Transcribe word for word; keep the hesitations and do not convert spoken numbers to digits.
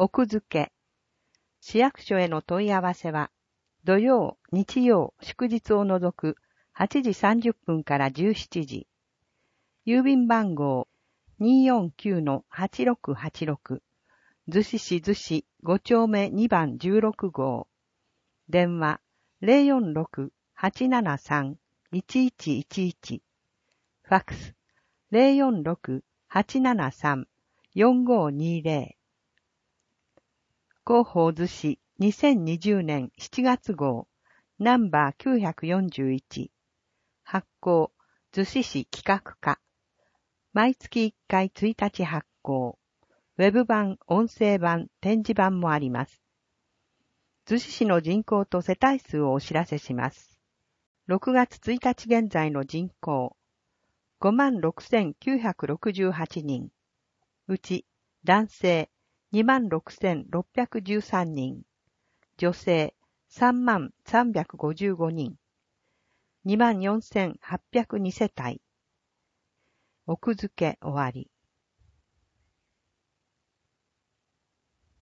奥付け。市役所への問い合わせは、土曜、日曜、祝日を除くはちじさんじゅっぷんからじゅうしちじ。郵便番号 にーよんきゅうのはちろくはちろく。逗子市逗子ご丁目にばんじゅうろく号。電話 ゼロよんろく はちななさん いちいちいちいち。ファックス ゼロよんろく はちななさん よんごにゼロ。広報逗子にせんにじゅうねんしちがつ号ナンバーきゅうひゃくよんじゅういち。発行逗子市企画課。毎月いっかいついたち発行。ウェブ版、音声版、展示版もあります。逗子市の人口と世帯数をお知らせします。ろくがつついたち現在の人口、ごまんろくせんきゅうひゃくろくじゅうはちにん。うち、男性、にまんろくせんろっぴゃくじゅうさんにん。女性、さんまんさんびゃくごじゅうごにん。にまんよんせんはっぴゃくにせたい。奥付け終わり。